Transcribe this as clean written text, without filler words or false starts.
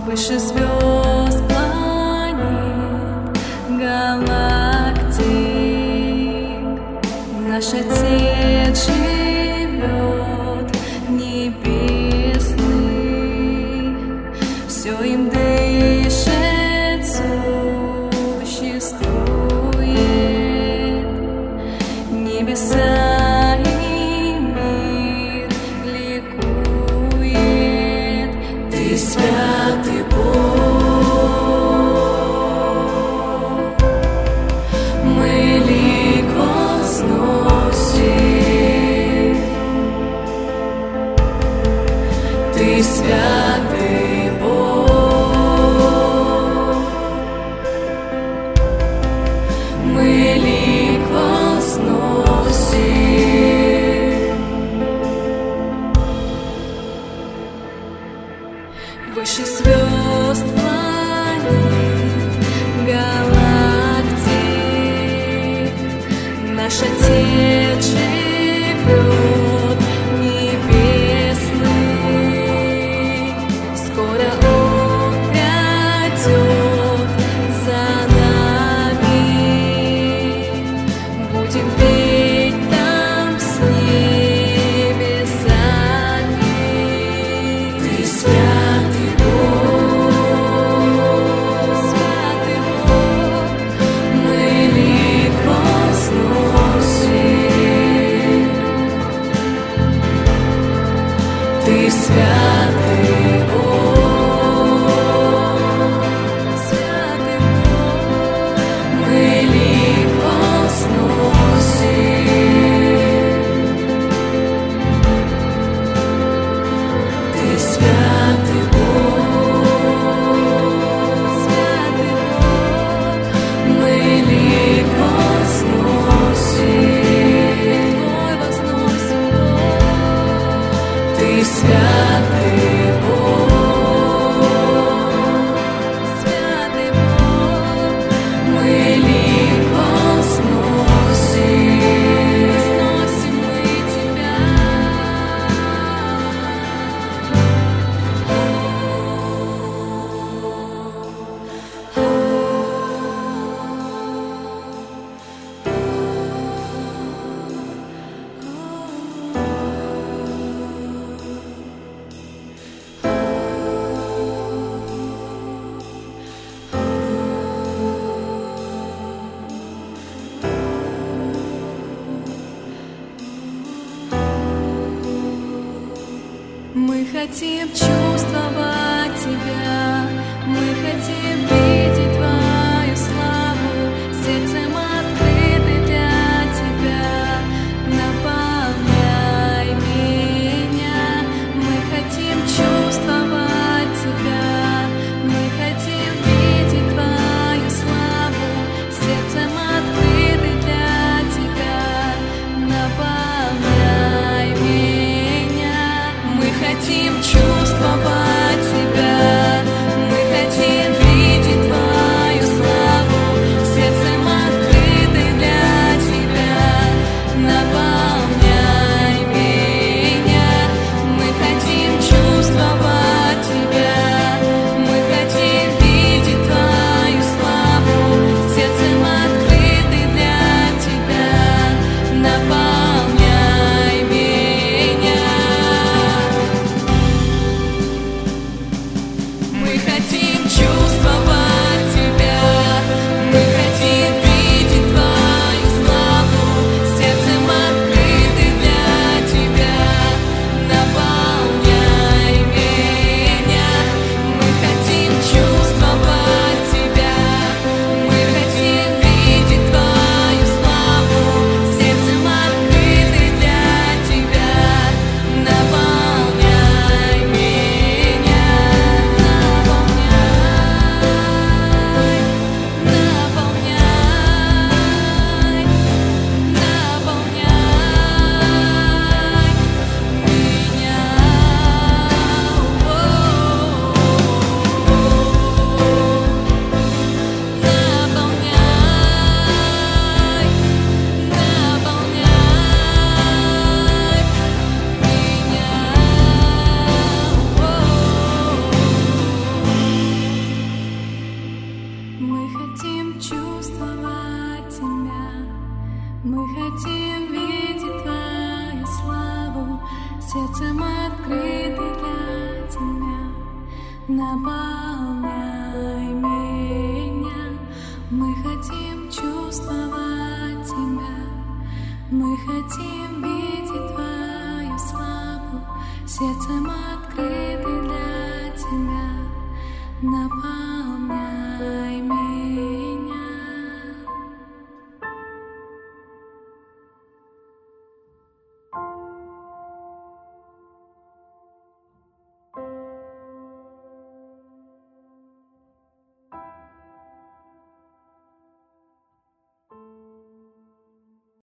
выше звезд, планет, галактик. Наш Отец живет небесный, все им дышит, существует. Небеса и мир ликует. Ты святый Бог, мы лик возносим. Ты святый Бог, мы лик возносим. Выше звезд, планет, галактик. Наш Отец живет небесный, скоро Он придет за нами. Будем петь там с небесами. Ты святый Бог, святый Бог, мы лик возносим. Ты святый Бог, святый Бог, мы лик возносим. Ты святый Бог, святый Бог, мы лик возносим. Твой возносим Бог. Ты святый Бог, святый Бог, мы лик возносим. Возносим мы Тебя. Мы хотим чувствовать Тебя, мы хотим видеть Твою славу, сердцем открыты для Тебя. Наполняй меня, мы хотим чувствовать Тебя, мы хотим видеть Твою славу, сердцем открыты для Тебя. Наполняй меня, мы хотим чувствовать Тебя, мы хотим видеть Твою славу, сердцем открыты для Тебя. Наполняй меня, мы хотим чувствовать Тебя, мы хотим видеть Твою славу, сердцем открыты для Тебя. Наполняй меня. Мы хотим чувствовать Тебя, мы хотим видеть Твою славу, сердцем открыты для Тебя. Наполняй меня, мы хотим чувствовать Тебя, мы хотим видеть Твою славу, сердцем открыты для Тебя. Наполняй меня, наполняй. наполняй меня. Мы хотим чувствовать Тебя, мы хотим видеть Твою славу, сердцем открыты для Тебя.